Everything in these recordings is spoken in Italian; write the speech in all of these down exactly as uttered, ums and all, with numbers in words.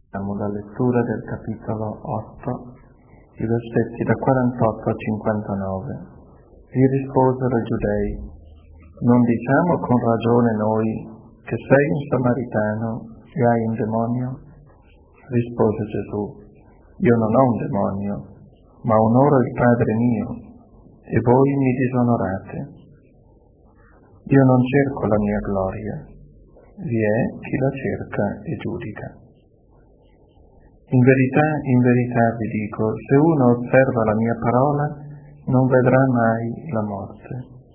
Iniziamo la lettura del capitolo otto, i versetti da quarantotto a cinquantanove. Gli risposero i giudei: non diciamo con ragione noi che sei un samaritano e hai un demonio? Rispose Gesù: io non ho un demonio, ma onoro il Padre mio, e voi mi disonorate. Io non cerco la mia gloria, vi è chi la cerca e giudica. In verità, in verità vi dico, se uno osserva la mia parola, non vedrà mai la morte.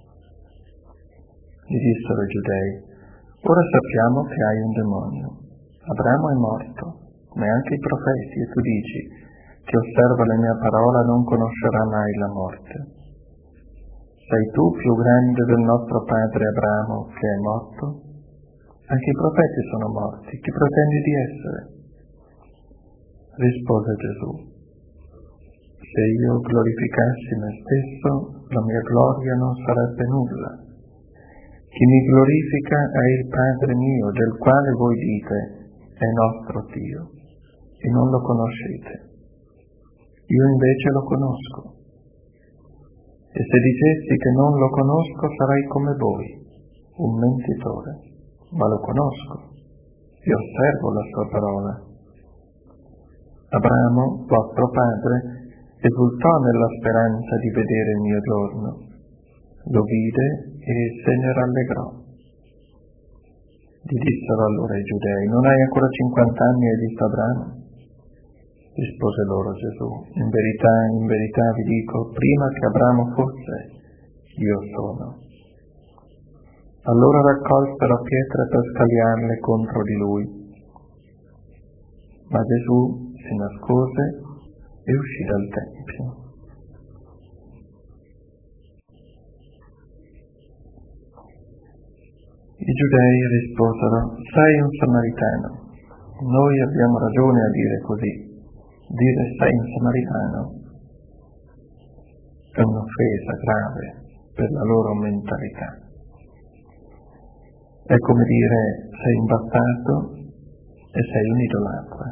Gli dissero i giudei: ora sappiamo che hai un demonio. Abramo è morto, ma anche i profeti, e tu dici: chi osserva la mia parola non conoscerà mai la morte. Sei tu più grande del nostro padre Abramo, che è morto? Anche i profeti sono morti, chi pretendi di essere? Rispose Gesù: se io glorificassi me stesso, la mia gloria non sarebbe nulla. Chi mi glorifica è il Padre mio, del quale voi dite è nostro Dio, e non lo conoscete. Io invece lo conosco. E se dicessi che non lo conosco, sarei come voi, un mentitore, ma lo conosco e osservo la sua parola. Abramo, vostro padre, esultò nella speranza di vedere il mio giorno. Lo vide e se ne rallegrò. Gli dissero allora i giudei: non hai ancora cinquanta anni e hai visto Abramo? Rispose loro Gesù: in verità, in verità vi dico, prima che Abramo fosse, io sono. Allora raccolsero pietre per scagliarle contro di lui. Ma Gesù si nascose e uscì dal Tempio. I giudei risposero: sei un samaritano. Noi abbiamo ragione a dire così. Dire sei un samaritano è un'offesa grave per la loro mentalità. È come dire sei un bastardo e sei un idolatra.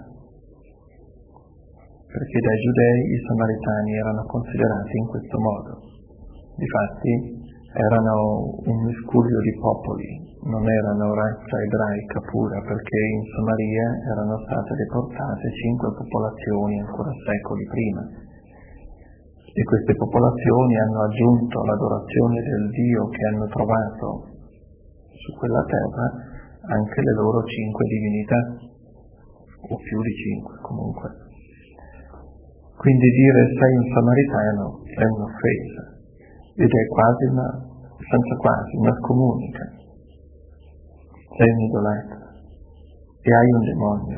Perché dai giudei i samaritani erano considerati in questo modo. Difatti erano un miscuglio di popoli, non erano razza ebraica pura, perché in Samaria erano state deportate cinque popolazioni ancora secoli prima. E queste popolazioni hanno aggiunto l'adorazione del Dio che hanno trovato su quella terra anche le loro cinque divinità, o più di cinque comunque. Quindi dire sei un samaritano è un'offesa, ed è quasi una, senza quasi, una scomunica. Sei un idolatra e hai un demonio,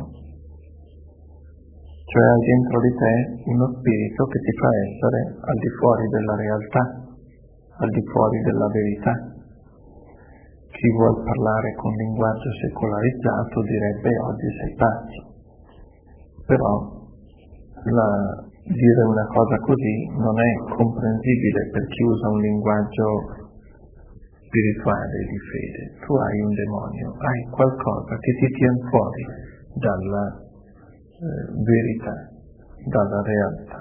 cioè hai dentro di te uno spirito che ti fa essere al di fuori della realtà, al di fuori della verità. Chi vuol parlare con linguaggio secolarizzato direbbe oggi sei pazzo, però la dire una cosa così non è comprensibile per chi usa un linguaggio spirituale di fede. Tu hai un demonio, hai qualcosa che ti tiene fuori dalla eh, verità, dalla realtà.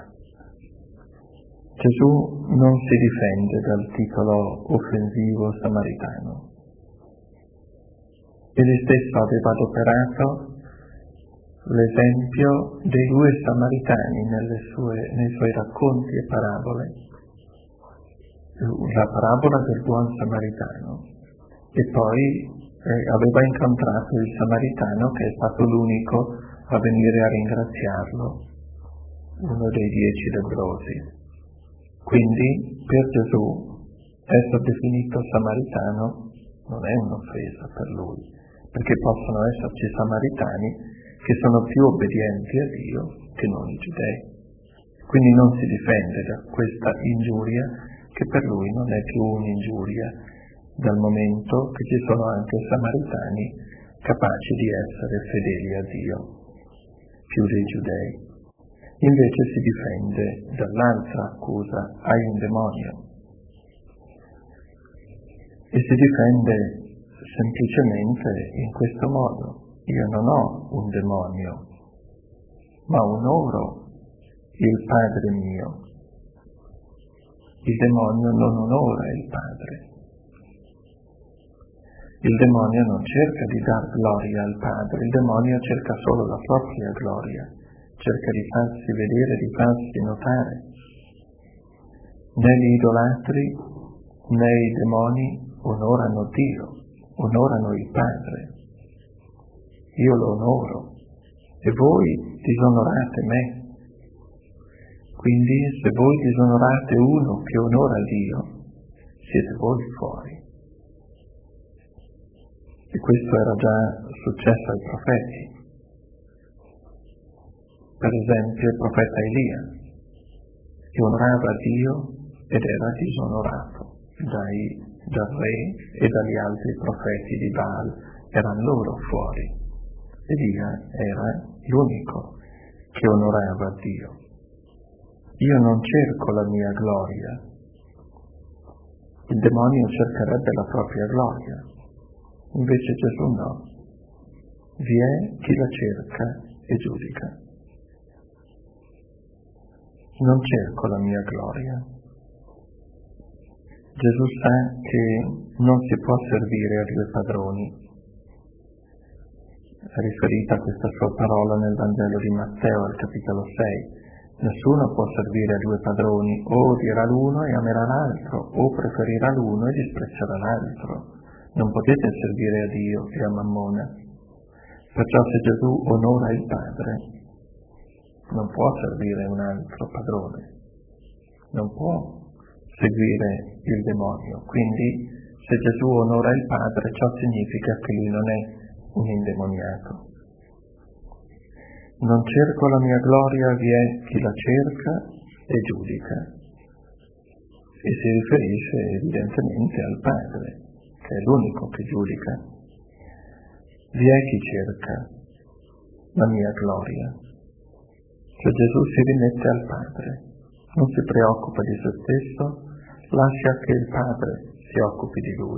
Gesù non si difende dal titolo offensivo samaritano. Egli stesso aveva adoperato l'esempio dei due samaritani nelle sue, nei suoi racconti e parabole, la parabola del buon samaritano, e poi eh, aveva incontrato il samaritano che è stato l'unico a venire a ringraziarlo, uno dei dieci lebbrosi. Quindi per Gesù essere definito samaritano non è un'offesa per lui, perché possono esserci samaritani che sono più obbedienti a Dio che non i giudei. Quindi non si difende da questa ingiuria, che per lui non è più un'ingiuria, dal momento che ci sono anche samaritani capaci di essere fedeli a Dio, più dei giudei. Invece si difende dall'altra accusa: hai un demonio. E si difende semplicemente in questo modo: io non ho un demonio, ma onoro il Padre mio. Il demonio non onora il Padre. Il demonio non cerca di dar gloria al Padre, il demonio cerca solo la propria gloria, cerca di farsi vedere, di farsi notare. Né gli idolatri né i demoni onorano Dio, onorano il Padre. Io lo onoro e voi disonorate me. Quindi se voi disonorate uno che onora Dio, siete voi fuori. E questo era già successo ai profeti. Per esempio il profeta Elia, che onorava Dio ed era disonorato dai, dal re e dagli altri profeti di Baal, erano loro fuori. Elia era l'unico che onorava Dio. Io non cerco la mia gloria. Il demonio cercherebbe la propria gloria, invece Gesù no. Vi è chi la cerca e giudica. Non cerco la mia gloria. Gesù sa che non si può servire a due padroni. È riferita questa sua parola nel Vangelo di Matteo, al capitolo sei. Nessuno può servire a due padroni, o odierà l'uno e amerà l'altro, o preferirà l'uno e disprezzerà l'altro. Non potete servire a Dio e a Mammona. Perciò se Gesù onora il Padre, non può servire un altro padrone, non può seguire il demonio. Quindi se Gesù onora il Padre, ciò significa che lui non è un indemoniato. Non cerco la mia gloria, vi è chi la cerca e giudica. E si riferisce evidentemente al Padre, che è l'unico che giudica. Vi è chi cerca la mia gloria. Cioè Gesù si rimette al Padre, non si preoccupa di se stesso, lascia che il Padre si occupi di lui.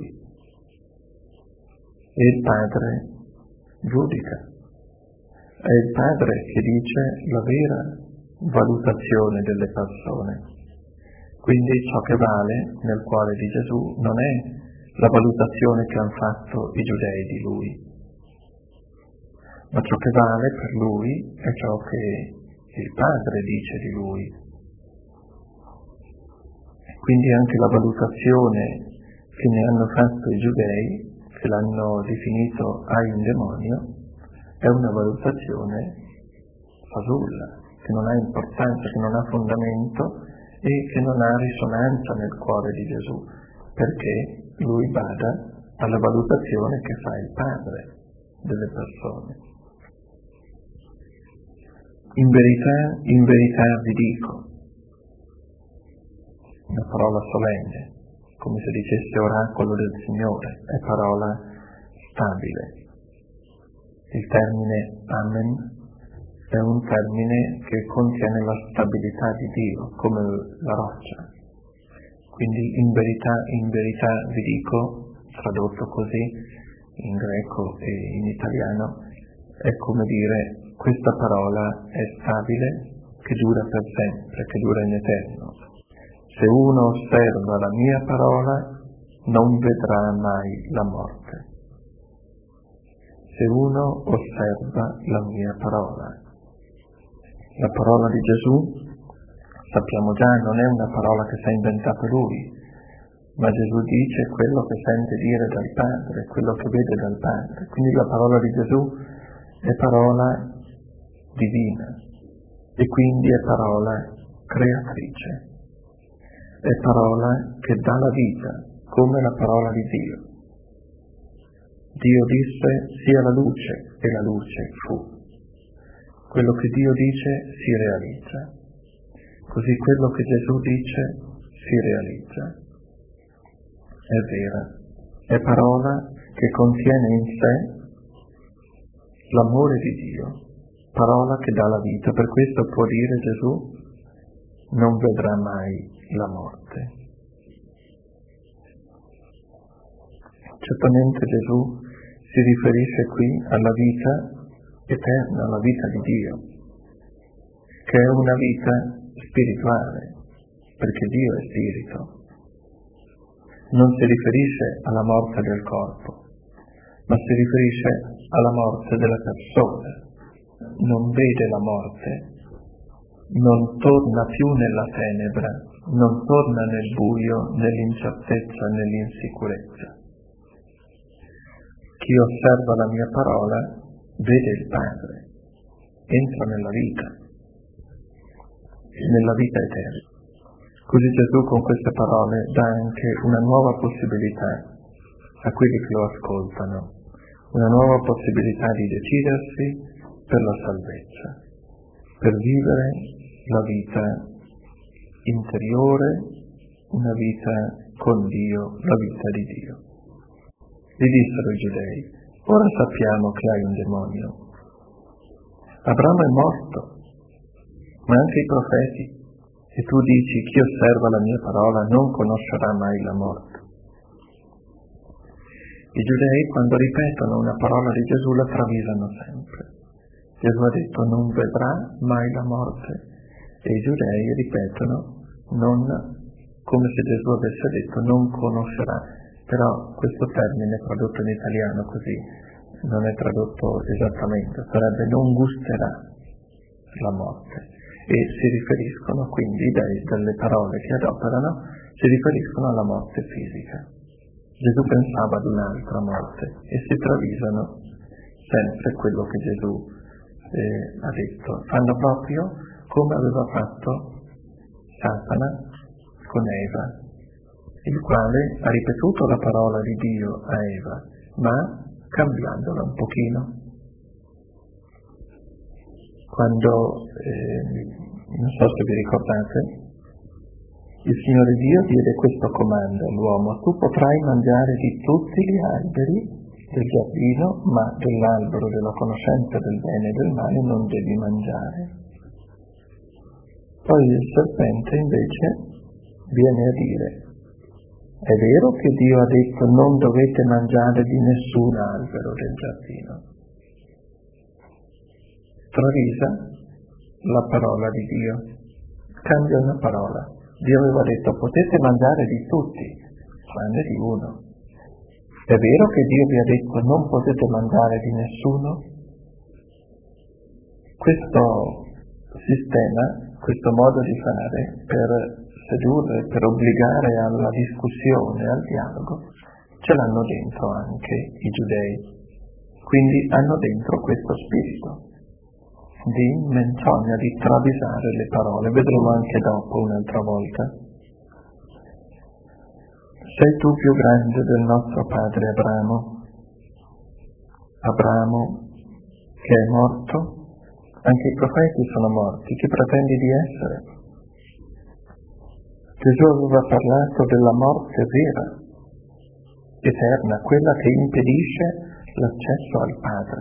E il Padre giudica. È il Padre che dice la vera valutazione delle persone. Quindi ciò che vale nel cuore di Gesù non è la valutazione che hanno fatto i giudei di lui, ma ciò che vale per lui è ciò che il Padre dice di lui. Quindi anche la valutazione che ne hanno fatto i giudei, che l'hanno definito hai un demonio, è una valutazione fasulla, che non ha importanza, che non ha fondamento e che non ha risonanza nel cuore di Gesù, perché lui bada alla valutazione che fa il Padre delle persone. In verità, in verità vi dico, una parola solenne, come se dicesse oracolo del Signore, è parola stabile. Il termine amen è un termine che contiene la stabilità di Dio, come la roccia. Quindi in verità, in verità vi dico, tradotto così in greco e in italiano, è come dire questa parola è stabile, che dura per sempre, che dura in eterno. Se uno osserva la mia parola, non vedrà mai la morte. Se uno osserva la mia parola. La parola di Gesù, sappiamo già, non è una parola che si è inventata lui, ma Gesù dice quello che sente dire dal Padre, quello che vede dal Padre. Quindi la parola di Gesù è parola divina e quindi è parola creatrice, è parola che dà la vita, come la parola di Dio. Dio disse sia la luce e la luce fu. Quello che Dio dice si realizza, così quello che Gesù dice si realizza. È vera, è parola che contiene in sé l'amore di Dio, parola che dà la vita. Per questo può dire Gesù non vedrà mai la morte. Certamente Gesù si riferisce qui alla vita eterna, alla vita di Dio. che è una vita spirituale, perché Dio è spirito. Non si riferisce alla morte del corpo, ma si riferisce alla morte della persona. Non vede la morte, non torna più nella tenebra, non torna nel buio, nell'incertezza, nell'insicurezza. Chi osserva la mia parola vede il Padre, entra nella vita, nella vita eterna. Così Gesù con queste parole dà anche una nuova possibilità a quelli che lo ascoltano, una nuova possibilità di decidersi per la salvezza, per vivere la vita interiore, una vita con Dio, la vita di Dio. Gli dissero i giudei: ora sappiamo che hai un demonio. Abramo è morto, ma anche i profeti. E tu dici: chi osserva la mia parola non conoscerà mai la morte. I giudei, quando ripetono una parola di Gesù, la travisano sempre. Gesù ha detto: non vedrà mai la morte. E i giudei ripetono, non, come se Gesù avesse detto, non conoscerà. Però questo termine è tradotto in italiano così, non è tradotto esattamente, sarebbe non gusterà la morte. E si riferiscono quindi, dai, dalle parole che adoperano, si riferiscono alla morte fisica. Gesù pensava ad un'altra morte e si travisano sempre quello che Gesù eh, ha detto. Fanno proprio come aveva fatto Satana con Eva, il quale ha ripetuto la parola di Dio a Eva, ma cambiandola un pochino. Quando, eh, non so se vi ricordate, il Signore Dio diede questo comando all'uomo: tu potrai mangiare di tutti gli alberi del giardino, ma dell'albero della conoscenza del bene e del male non devi mangiare. Poi il serpente invece viene a dire: è vero che Dio ha detto non dovete mangiare di nessun albero del giardino. Travisa la parola di Dio, cambia una parola. Dio aveva detto: potete mangiare di tutti, tranne di uno. È vero che Dio vi ha detto non potete mangiare di nessuno? Questo sistema, questo modo di fare per sedurre, per obbligare alla discussione, al dialogo, ce l'hanno dentro anche i giudei. Quindi hanno dentro questo spirito di menzogna, di travisare le parole. Vedremo anche dopo un'altra volta. Sei tu più grande del nostro padre Abramo? Abramo che è morto? Anche i profeti sono morti. Chi pretendi di essere? Gesù aveva parlato della morte vera, eterna, quella che impedisce l'accesso al Padre.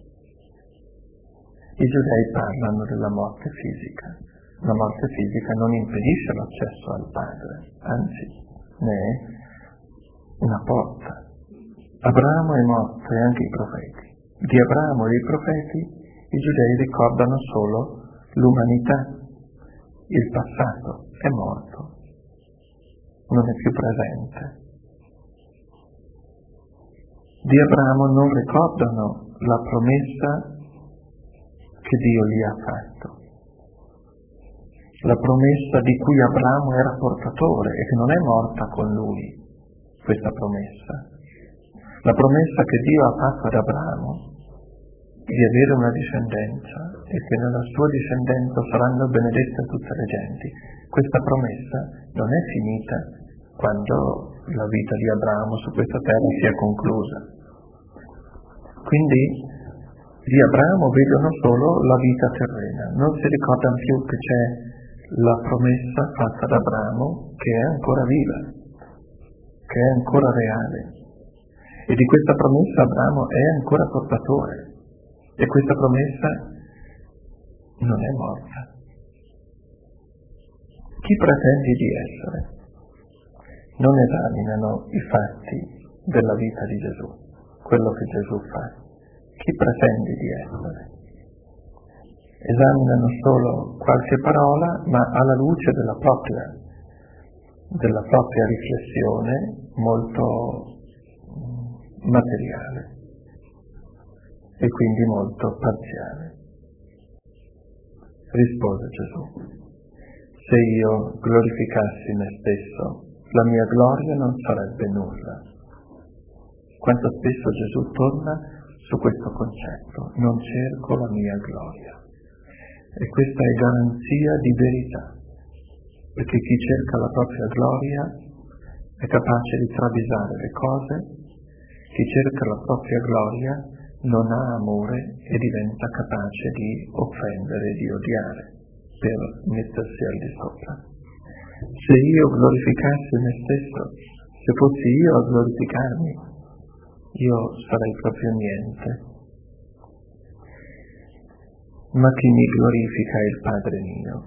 I giudei parlano della morte fisica. La morte fisica non impedisce l'accesso al Padre, anzi, ne è una porta. Abramo è morto e anche i profeti. Di Abramo e dei profeti i giudei ricordano solo l'umanità. Il passato è morto, non è più presente. Di Abramo non ricordano la promessa che Dio gli ha fatto, la promessa di cui Abramo era portatore e che non è morta con lui, questa promessa. La promessa che Dio ha fatto ad Abramo di avere una discendenza e che nella sua discendenza saranno benedette tutte le genti. Questa promessa non è finita quando la vita di Abramo su questa terra sia conclusa. Quindi di Abramo vedono solo la vita terrena, non si ricordano più che c'è la promessa fatta ad Abramo che è ancora viva, che è ancora reale. E di questa promessa Abramo è ancora portatore. E questa promessa non è morta. Chi pretendi di essere? Non esaminano i fatti della vita di Gesù, quello che Gesù fa. Chi pretendi di essere? esaminano solo qualche parola, ma alla luce della propria, della propria riflessione molto materiale e quindi molto parziale. Rispose Gesù: se io glorificassi me stesso, la mia gloria non sarebbe nulla. Quanto spesso Gesù torna su questo concetto: non cerco la mia gloria. E questa è garanzia di verità, perché chi cerca la propria gloria è capace di travisare le cose, chi cerca la propria gloria non ha amore e diventa capace di offendere, di odiare, per mettersi al di sopra. Se io glorificassi me stesso, se fossi io a glorificarmi, io sarei proprio niente. Ma chi mi glorifica è il Padre mio.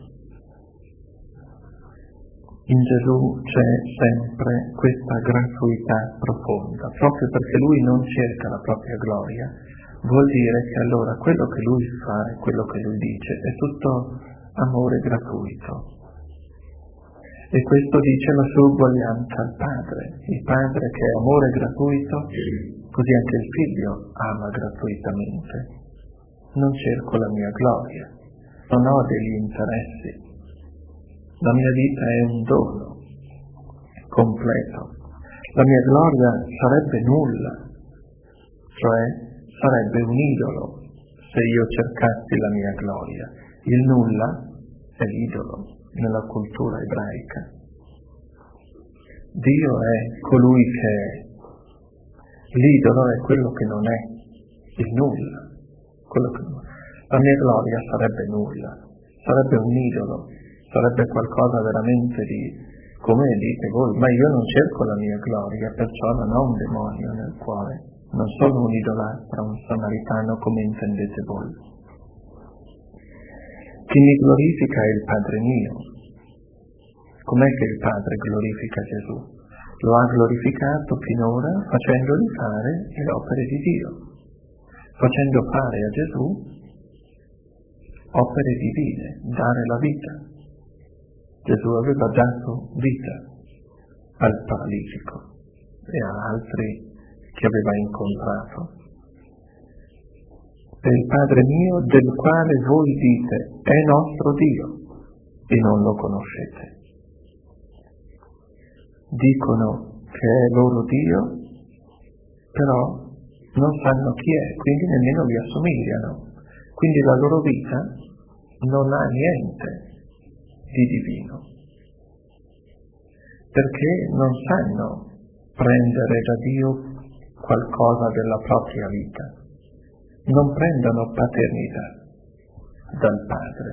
In Gesù c'è sempre questa gratuità profonda, proprio perché Lui non cerca la propria gloria, vuol dire che allora quello che Lui fa e quello che Lui dice è tutto amore gratuito. E questo dice la sua uguaglianza al Padre. Il Padre che è amore gratuito, così anche il Figlio ama gratuitamente. Non cerco la mia gloria, non ho degli interessi. La mia vita è un dono completo. La mia gloria sarebbe nulla, cioè sarebbe un idolo se io cercassi la mia gloria. Il nulla è l'idolo nella cultura ebraica. Dio è colui che è. L'idolo è quello che non è, il nulla. Quello che non è. La mia gloria sarebbe nulla, sarebbe un idolo. Sarebbe qualcosa veramente di, come dite voi, ma io non cerco la mia gloria, perciò non ho un demonio nel cuore, non sono un idolatra, un samaritano come intendete voi. Chi mi glorifica è il Padre mio. Com'è che il Padre glorifica Gesù? Lo ha glorificato finora facendogli fare le opere di Dio, facendo fare a Gesù opere divine, dare la vita. Gesù aveva dato vita al paralitico e a altri che aveva incontrato. È il Padre mio del quale voi dite è nostro Dio e non lo conoscete. Dicono che è loro Dio, però non sanno chi è, quindi nemmeno vi assomigliano. Quindi la loro vita non ha niente di divino, perché non sanno prendere da Dio qualcosa della propria vita, non prendono paternità dal Padre,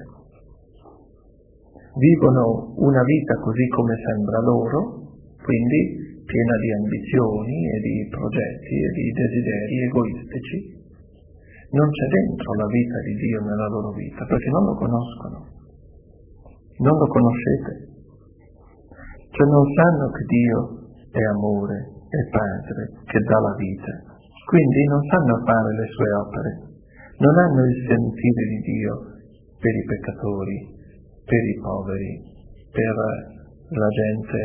vivono una vita così come sembra loro, quindi piena di ambizioni e di progetti e di desideri egoistici. Non c'è dentro la vita di Dio nella loro vita, perché non lo conoscono. Non lo conoscete, cioè non sanno che Dio è amore, è Padre, che dà la vita, quindi non sanno fare le sue opere, non hanno il sentire di Dio per i peccatori, per i poveri, per la gente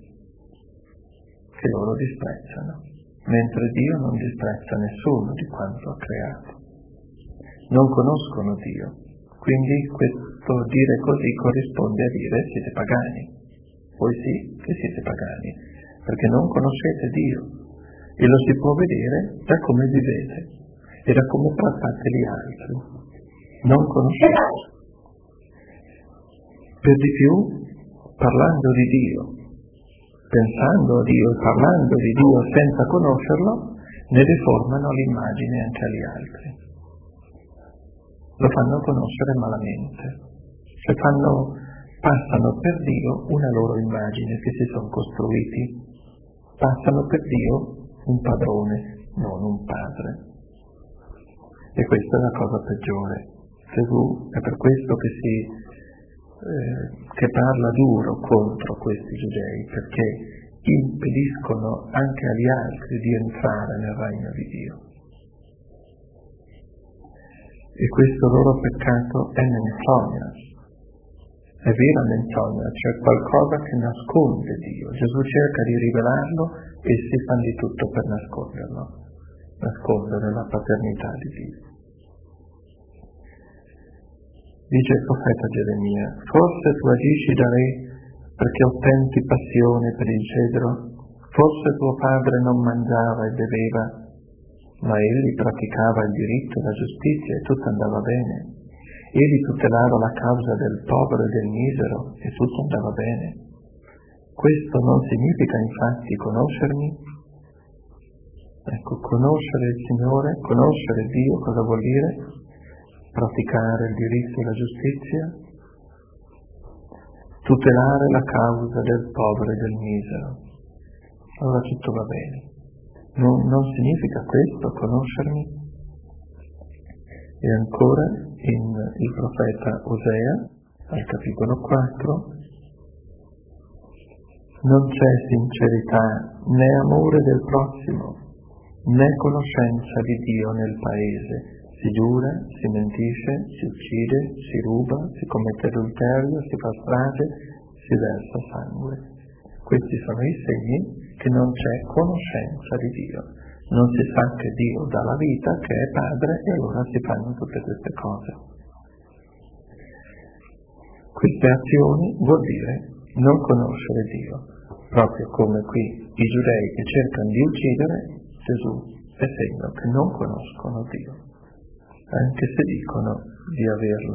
che loro disprezzano, mentre Dio non disprezza nessuno di quanto ha creato. Non conoscono Dio, quindi questo dire così corrisponde a dire siete pagani. Voi sì che siete pagani, perché non conoscete Dio e lo si può vedere da come vivete e da come trattate gli altri. Non conoscete. Per di più, parlando di Dio, pensando a Dio e parlando di Dio senza conoscerlo, ne deformano l'immagine anche agli altri. Lo fanno conoscere malamente, cioè fanno, passano per Dio una loro immagine che si sono costruiti, passano per Dio un padrone, non un padre. E questa è la cosa peggiore. Gesù è per questo che si eh, che parla duro contro questi giudei, perché impediscono anche agli altri di entrare nel regno di Dio. E questo loro peccato è menzogna, è vera menzogna, c'è qualcosa che nasconde Dio. Gesù cerca di rivelarlo e si fa di tutto per nasconderlo, nascondere la paternità di Dio. Dice il profeta Geremia: forse tu agisci da re perché ottenti passione per il cedro, forse tuo padre non mangiava e beveva, ma egli praticava il diritto e la giustizia e tutto andava bene. Egli tutelava la causa del povero e del misero e tutto andava bene. Questo non significa infatti conoscermi? Ecco, conoscere il Signore, conoscere Dio, cosa vuol dire? Praticare il diritto e la giustizia, tutelare la causa del povero e del misero. Allora tutto va bene. Non, non significa questo conoscermi? E ancora in il profeta Osea, al capitolo quattro, non c'è sincerità né amore del prossimo, né conoscenza di Dio nel paese. Si giura, si mentisce, si uccide, si ruba, si commette adulterio, si fa strage, si versa sangue. Questi sono i segni che non c'è conoscenza di Dio. Non si sa che Dio dà la vita, che è Padre, e allora si fanno tutte queste cose. Queste azioni vuol dire non conoscere Dio, proprio come qui i giudei che cercano di uccidere Gesù è segno che non conoscono Dio, anche se dicono di averlo.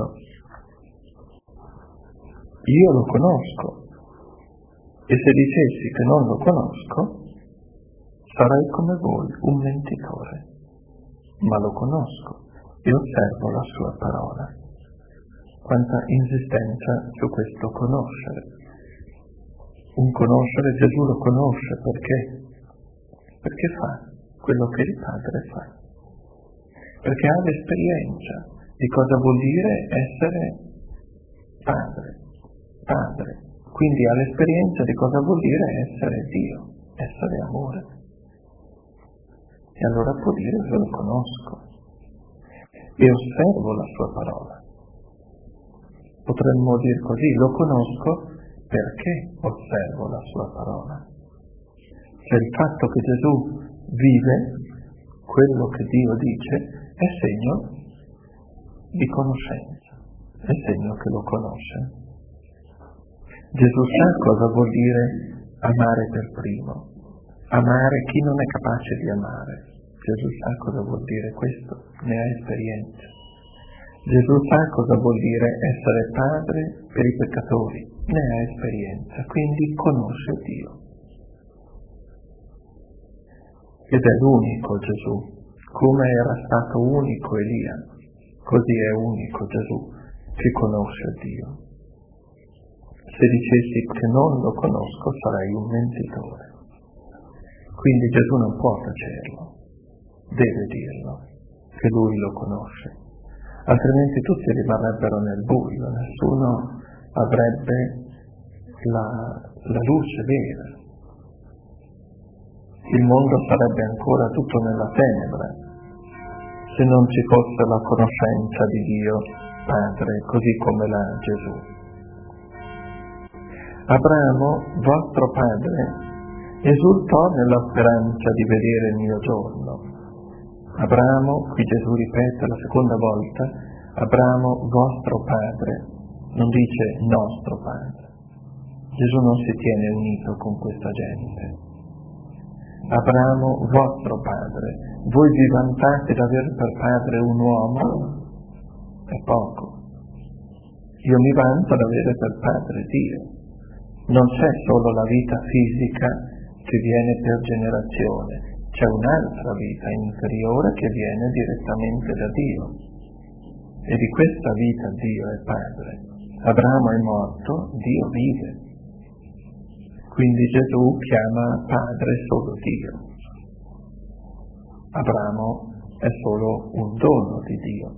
Io lo conosco, e se dicessi che non lo conosco, sarei come voi, un mentitore, ma lo conosco e osservo la sua parola. Quanta insistenza su questo conoscere. Un conoscere, Gesù lo conosce perché? Perché fa quello che il Padre fa. Perché ha l'esperienza di cosa vuol dire essere Padre, Padre. Quindi ha l'esperienza di cosa vuol dire essere Dio, essere amore. E allora può dire che lo conosco e osservo la sua parola. Potremmo dire così, lo conosco perché osservo la sua parola. Cioè il fatto che Gesù vive quello che Dio dice è segno di conoscenza, è segno che lo conosce. Gesù sa cosa vuol dire amare per primo, amare chi non è capace di amare. Gesù sa cosa vuol dire questo, ne ha esperienza. Gesù sa cosa vuol dire essere padre per i peccatori, ne ha esperienza, quindi conosce Dio. Ed è l'unico Gesù, come era stato unico Elia, così è unico Gesù che conosce Dio. Se dicessi che non lo conosco sarei un mentitore. Quindi Gesù non può tacerlo, deve dirlo, che lui lo conosce. Altrimenti tutti rimarrebbero nel buio, nessuno avrebbe la, la luce vera. Il mondo sarebbe ancora tutto nella tenebra se non ci fosse la conoscenza di Dio Padre, così come l'ha Gesù. Abramo, vostro padre, esultò nella speranza di vedere il mio giorno. Abramo, qui Gesù ripete la seconda volta, Abramo, vostro padre, non dice nostro padre. Gesù non si tiene unito con questa gente. Abramo, vostro padre, voi vi vantate d'avere per padre un uomo? È poco. Io mi vanto d'avere per padre Dio. Non c'è solo la vita fisica che viene per generazione, c'è un'altra vita interiore che viene direttamente da Dio. E di questa vita Dio è Padre. Abramo è morto, Dio vive. Quindi Gesù chiama Padre solo Dio. Abramo è solo un dono di Dio.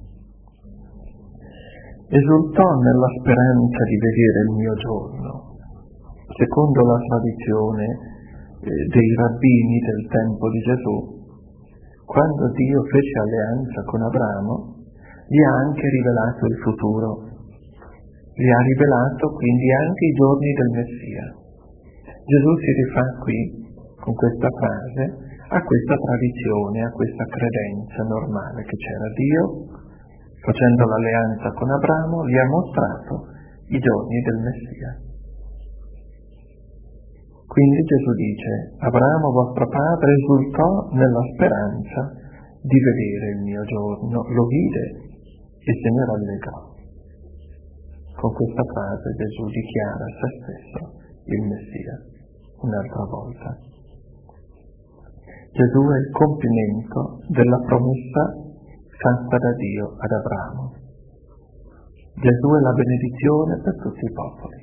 Esultò nella speranza di vedere il mio giorno. Secondo la tradizione eh, dei rabbini del tempo di Gesù, quando Dio fece alleanza con Abramo, gli ha anche rivelato il futuro, gli ha rivelato quindi anche i giorni del Messia. Gesù si rifà qui, con questa frase, a questa tradizione, a questa credenza normale che c'era. Dio, facendo l'alleanza con Abramo, gli ha mostrato i giorni del Messia. Quindi Gesù dice: Abramo vostro padre esultò nella speranza di vedere il mio giorno, lo vide e se ne rallegrò. Con questa frase Gesù dichiara se stesso il Messia un'altra volta. Gesù è il compimento della promessa fatta da Dio ad Abramo. Gesù è la benedizione per tutti i popoli,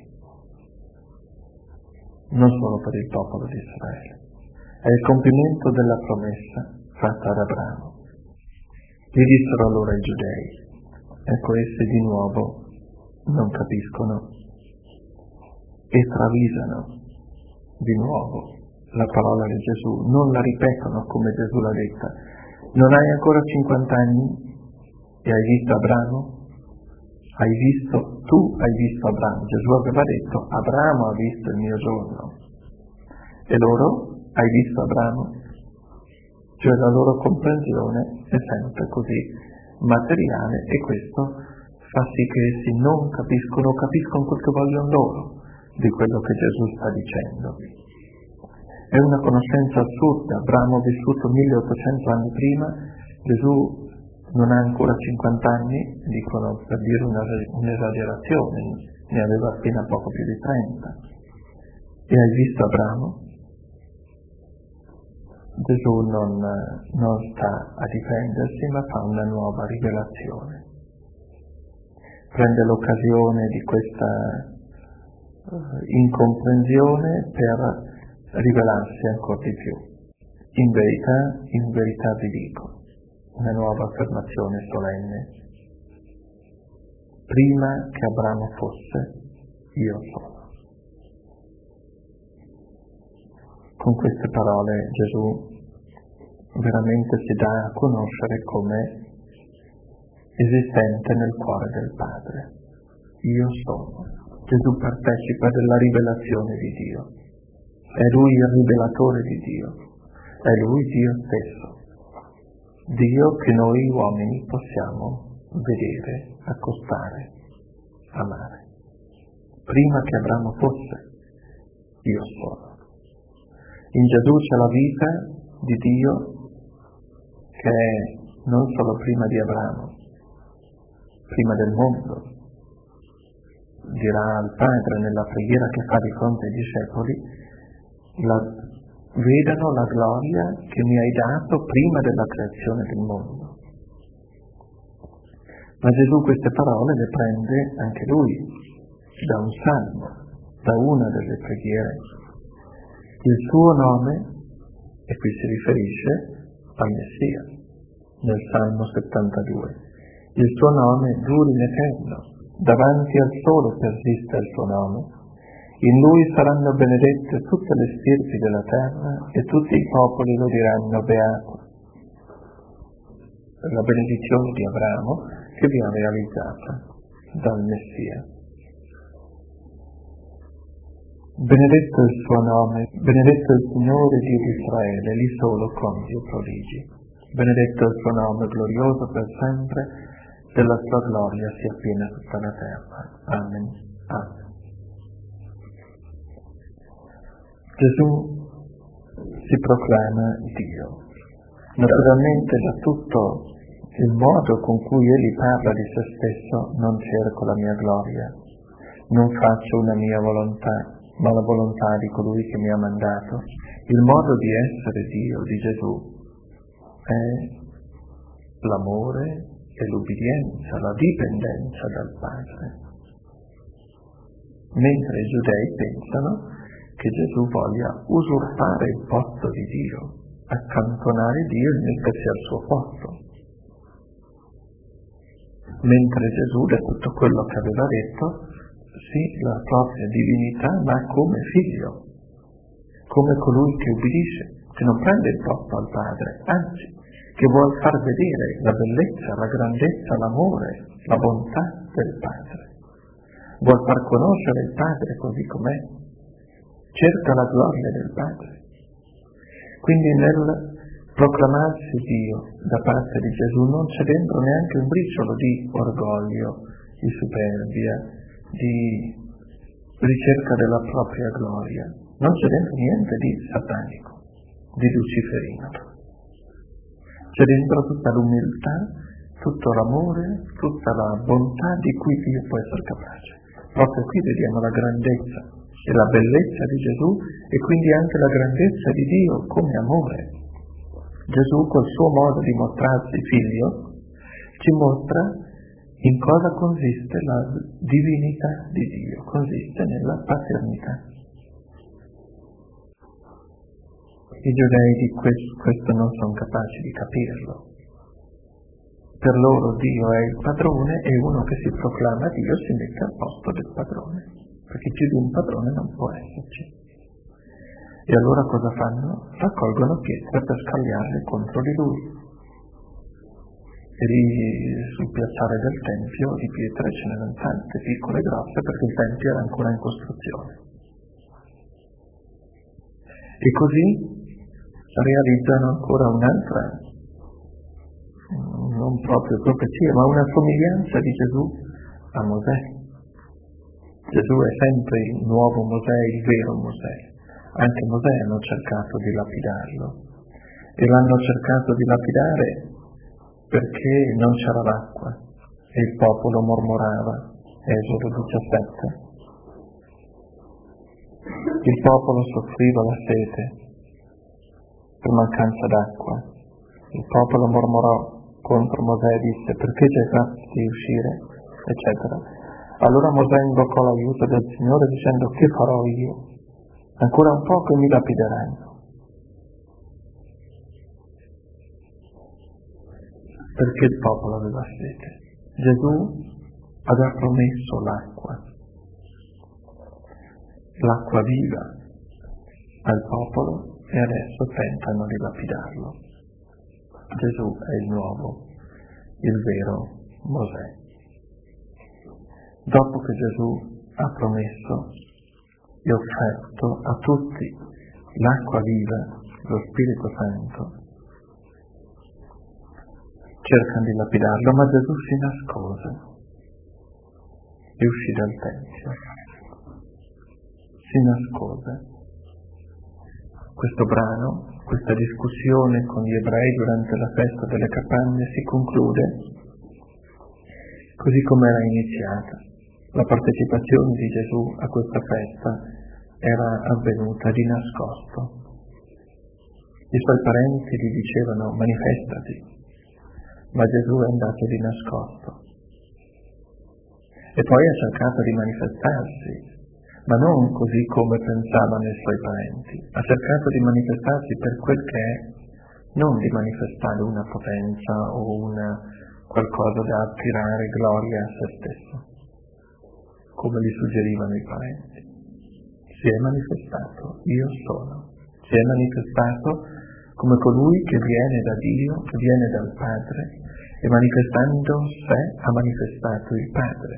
non solo per il popolo di Israele. È il compimento della promessa fatta ad Abramo. Gli dissero allora i giudei, ecco essi di nuovo non capiscono e travisano di nuovo la parola di Gesù, non la ripetono come Gesù l'ha detta. Non hai ancora cinquanta anni e hai visto Abramo? Hai visto, tu hai visto Abramo. Gesù aveva detto, Abramo ha visto il mio giorno. E loro, hai visto Abramo? Cioè la loro comprensione è sempre così materiale e questo fa sì che essi non capiscono, capiscono quel che vogliono loro di quello che Gesù sta dicendo. È una conoscenza assurda. Abramo ha vissuto milleottocento anni prima, Gesù non ha ancora cinquanta anni, dicono per dire una, un'esagerazione, ne aveva appena poco più di trenta. E hai visto Abramo? Gesù non, non sta a difendersi, ma fa una nuova rivelazione. Prende l'occasione di questa uh, incomprensione per rivelarsi ancora di più. In verità, in verità vi dico, una nuova affermazione solenne. Prima che Abramo fosse, io sono. Con queste parole Gesù veramente si dà a conoscere come esistente nel cuore del Padre. Io sono. Gesù partecipa della rivelazione di Dio. È Lui il rivelatore di Dio. È Lui Dio stesso. Dio che noi uomini possiamo vedere, accostare, amare. Prima che Abramo fosse, io sono. In Gesù c'è la vita di Dio che è non solo prima di Abramo, prima del mondo. Dirà al Padre nella preghiera che fa di fronte ai discepoli, la, vedano la gloria che mi hai dato prima della creazione del mondo. Ma Gesù queste parole le prende anche lui da un salmo, da una delle preghiere. Il suo nome, e qui si riferisce al Messia, nel Salmo settantadue, il suo nome duri in eterno, davanti al sole persiste il suo nome, in lui saranno benedette tutte le stirpi della terra e tutti i popoli lo diranno beato. La benedizione di Abramo che viene realizzata dal Messia. Benedetto il suo nome, benedetto il Signore Dio di Israele, lì solo compie prodigi. Benedetto il suo nome, glorioso per sempre, della sua gloria sia piena tutta la terra. Amen. Amen. Gesù si proclama Dio. Naturalmente da tutto il modo con cui egli parla di se stesso non cerco la mia gloria, non faccio una mia volontà, ma la volontà di colui che mi ha mandato. Il modo di essere Dio di Gesù è l'amore e l'ubbidienza, la dipendenza dal Padre. Mentre i giudei pensano che Gesù voglia usurpare il posto di Dio, accantonare Dio e mettersi al suo posto. Mentre Gesù, da tutto quello che aveva detto, sì, la propria divinità, ma come figlio, come colui che ubbidisce, che non prende il posto al Padre, anzi, che vuol far vedere la bellezza, la grandezza, l'amore, la bontà del Padre. Vuol far conoscere il Padre così com'è. Cerca la gloria del Padre. Quindi nel proclamarsi Dio da parte di Gesù non c'è dentro neanche un briciolo di orgoglio, di superbia, di ricerca della propria gloria. Non c'è dentro niente di satanico, di luciferino. C'è dentro tutta l'umiltà, tutto l'amore, tutta la bontà di cui Dio può essere capace. Proprio qui vediamo la grandezza e la bellezza di Gesù e quindi anche la grandezza di Dio come amore. Gesù col suo modo di mostrarsi figlio ci mostra in cosa consiste la divinità di Dio, consiste nella paternità. I giudei di questo, questo non sono capaci di capirlo. Per loro Dio è il padrone e uno che si proclama Dio si mette al posto del padrone, perché più di un padrone non può esserci. E allora cosa fanno? Raccolgono pietre per scagliarle contro di lui. E lì sul piazzale del Tempio di pietre ce n'erano tante, piccole e grosse, perché il Tempio era ancora in costruzione. E così realizzano ancora un'altra, non proprio profezia, ma una somiglianza di Gesù a Mosè. Gesù è sempre il nuovo Mosè, il vero Mosè. Anche Mosè hanno cercato di lapidarlo e l'hanno cercato di lapidare perché non c'era l'acqua e il popolo mormorava. Esodo diciassette. Il popolo soffriva la sete per mancanza d'acqua. Il popolo mormorò contro Mosè e disse: perché ci hai fatti uscire? Eccetera. Allora Mosè invocò l'aiuto del Signore dicendo: che farò io? Ancora un poco e mi lapideranno. Perché il popolo aveva sete. Gesù aveva promesso l'acqua, l'acqua viva al popolo e adesso tentano di lapidarlo. Gesù è il nuovo, il vero Mosè. Dopo che Gesù ha promesso e offerto a tutti l'acqua viva, lo Spirito Santo, cercano di lapidarlo, ma Gesù si nascose e uscì dal Tempio. Si nascose. Questo brano, questa discussione con gli ebrei durante la festa delle capanne si conclude così come era iniziata. La partecipazione di Gesù a questa festa era avvenuta di nascosto. I suoi parenti gli dicevano: manifestati, ma Gesù è andato di nascosto. E poi ha cercato di manifestarsi, ma non così come pensavano i suoi parenti. Ha cercato di manifestarsi per quel che è, non di manifestare una potenza o una qualcosa da attirare gloria a se stesso, come gli suggerivano i parenti. Si è manifestato, io sono. Si è manifestato come colui che viene da Dio, che viene dal Padre, e manifestando sé ha manifestato il Padre.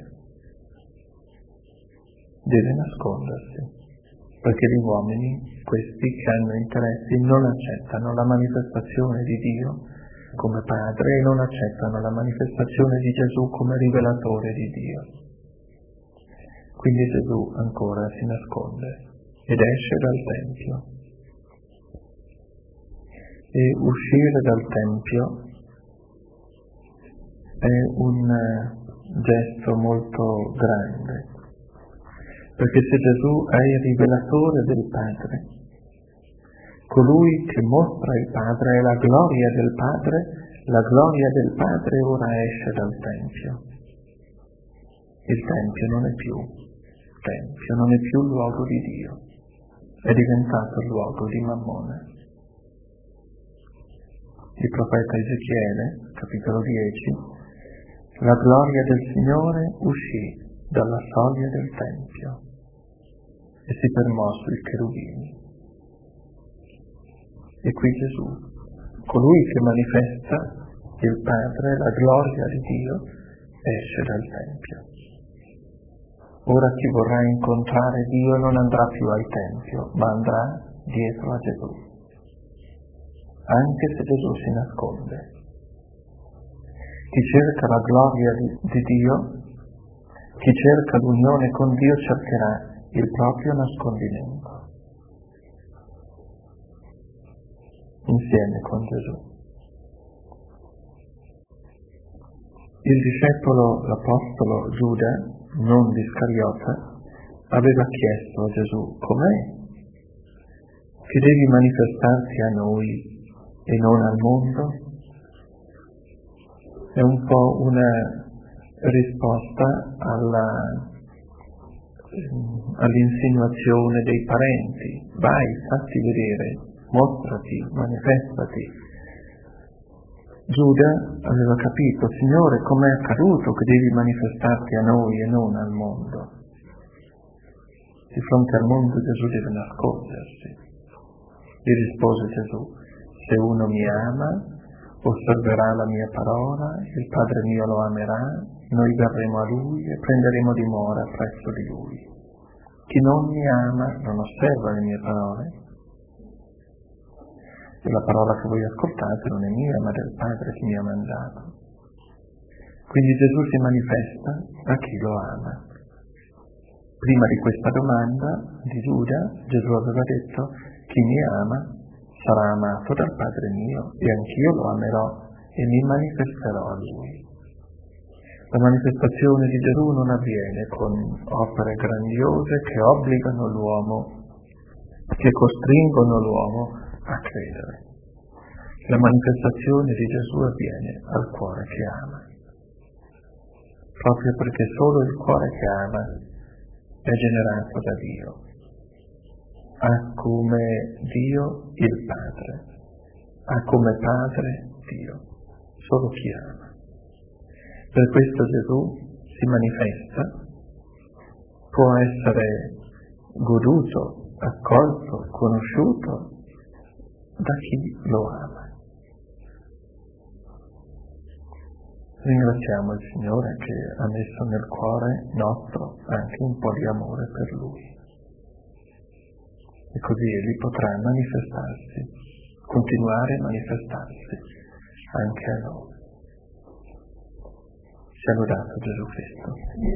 Deve nascondersi, perché gli uomini, questi che hanno interessi, non accettano la manifestazione di Dio come Padre e non accettano la manifestazione di Gesù come rivelatore di Dio. Quindi Gesù ancora si nasconde ed esce dal Tempio. E uscire dal Tempio è un gesto molto grande, perché se Gesù è il rivelatore del Padre, colui che mostra il Padre è la gloria del Padre, la gloria del Padre ora esce dal Tempio. Il Tempio non è più Tempio, non è più il luogo di Dio, è diventato il luogo di Mammona. Il profeta Ezechiele, capitolo dieci, la gloria del Signore uscì dalla soglia del Tempio e si fermò sui cherubini. E qui Gesù colui che manifesta il Padre, la gloria di Dio, esce dal Tempio. Ora chi vorrà incontrare Dio non andrà più al Tempio, ma andrà dietro a Gesù, anche se Gesù si nasconde. Chi cerca la gloria di, di Dio, chi cerca l'unione con Dio, cercherà il proprio nascondimento insieme con Gesù. Il discepolo, l'apostolo Giuda, non di Iscariota, aveva chiesto a Gesù: com'è che devi manifestarti a noi e non al mondo? È un po' una risposta alla, all'insinuazione dei parenti. Vai, fatti vedere, mostrati, manifestati. Giuda aveva capito: Signore, com'è accaduto che devi manifestarti a noi e non al mondo? Di fronte al mondo Gesù deve nascondersi. Gli rispose Gesù: se uno mi ama, osserverà la mia parola, il Padre mio lo amerà, noi verremo a Lui e prenderemo dimora presso di Lui. Chi non mi ama non osserva le mie parole, e la parola che voi ascoltate non è mia, ma del Padre che mi ha mandato. Quindi Gesù si manifesta a chi lo ama. Prima di questa domanda di Giuda, Gesù aveva detto: chi mi ama sarà amato dal Padre mio, e anch'io lo amerò e mi manifesterò a Lui. La manifestazione di Gesù non avviene con opere grandiose che obbligano l'uomo, che costringono l'uomo a credere. La manifestazione di Gesù avviene al cuore che ama, proprio perché solo il cuore che ama è generato da Dio. Ha come Dio il Padre, ha come Padre Dio, solo chi ama. Per questo Gesù si manifesta, può essere goduto, accolto, conosciuto da chi lo ama. Ringraziamo il Signore che ha messo nel cuore nostro anche un po' di amore per Lui. E così Egli potrà manifestarsi, continuare a manifestarsi anche a noi. Sia lodato Gesù Cristo.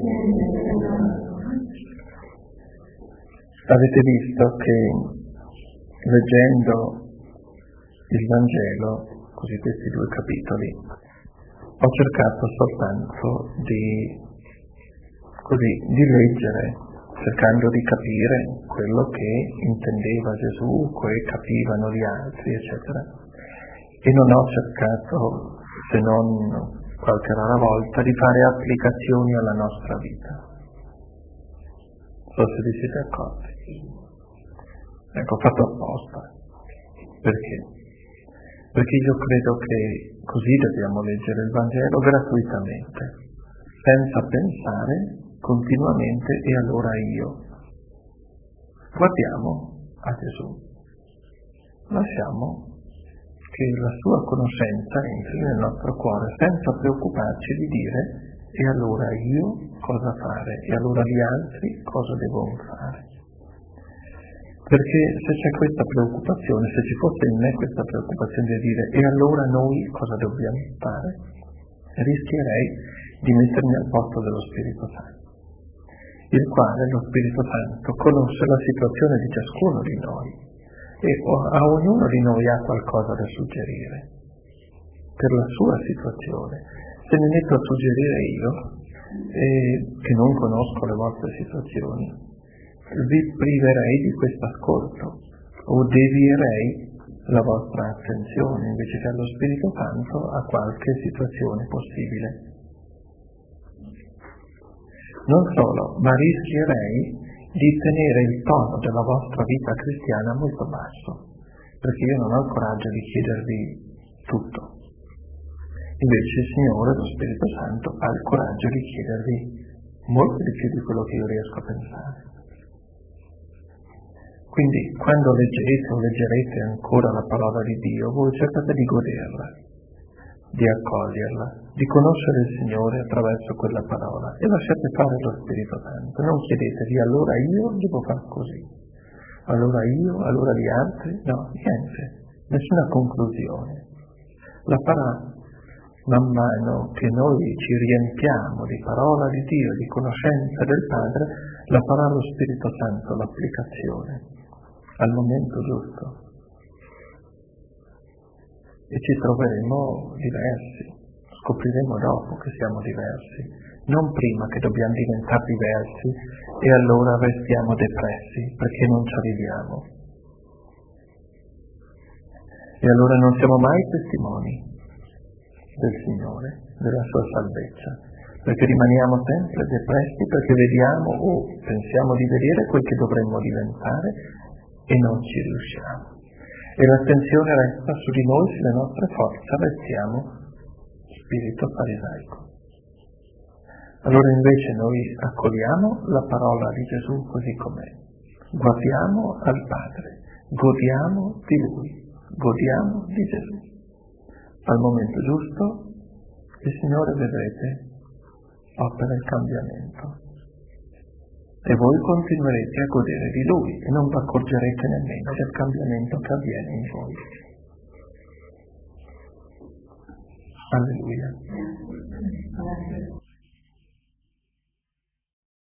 Avete visto che leggendo il Vangelo, così questi due capitoli, ho cercato soltanto di, così, di leggere, cercando di capire quello che intendeva Gesù, che capivano gli altri, eccetera. E non ho cercato, se non qualche rara volta, di fare applicazioni alla nostra vita. So se vi siete accorti. Ecco, ho fatto apposta. Perché? Perché io credo che così dobbiamo leggere il Vangelo gratuitamente, senza pensare continuamente e allora io. Guardiamo a Gesù, lasciamo che la sua conoscenza entri nel nostro cuore senza preoccuparci di dire e allora io cosa fare e allora gli altri cosa devono fare. Perché se c'è questa preoccupazione, se ci fosse in me questa preoccupazione di dire e allora noi cosa dobbiamo fare, rischierei di mettermi al posto dello Spirito Santo, il quale, lo Spirito Santo, conosce la situazione di ciascuno di noi e a ognuno di noi ha qualcosa da suggerire per la sua situazione. Se mi metto a suggerire io, eh, che non conosco le vostre situazioni, vi priverei di questo ascolto o devierei la vostra attenzione invece che allo Spirito Santo a qualche situazione possibile. Non solo, ma rischierei di tenere il tono della vostra vita cristiana molto basso, perché io non ho il coraggio di chiedervi tutto. Invece il Signore, lo Spirito Santo, ha il coraggio di chiedervi molto di più di quello che io riesco a pensare. Quindi quando leggete o leggerete ancora la parola di Dio, voi cercate di goderla, di accoglierla, di conoscere il Signore attraverso quella parola e lasciate fare lo Spirito Santo. Non chiedetevi allora io devo fare così, allora io, allora gli altri, no, niente, nessuna conclusione. La farà man mano che noi ci riempiamo di parola di Dio, di conoscenza del Padre, la farà lo Spirito Santo, l'applicazione, al momento giusto. E ci troveremo diversi, scopriremo dopo che siamo diversi, non prima che dobbiamo diventare diversi e allora restiamo depressi perché non ci arriviamo. E allora non siamo mai testimoni del Signore, della sua salvezza, perché rimaniamo sempre depressi perché vediamo o pensiamo di vedere quel che dovremmo diventare e non ci riusciamo. E l'attenzione resta su di noi, sulle nostre forze, restiamo spirito farisaico. Allora invece noi accogliamo la parola di Gesù così com'è, guardiamo al Padre, godiamo di Lui, godiamo di Gesù. Al momento giusto il Signore, vedrete, opera il cambiamento e voi continuerete a godere di Lui e non vi accorgerete nemmeno del cambiamento che avviene in voi. Alleluia.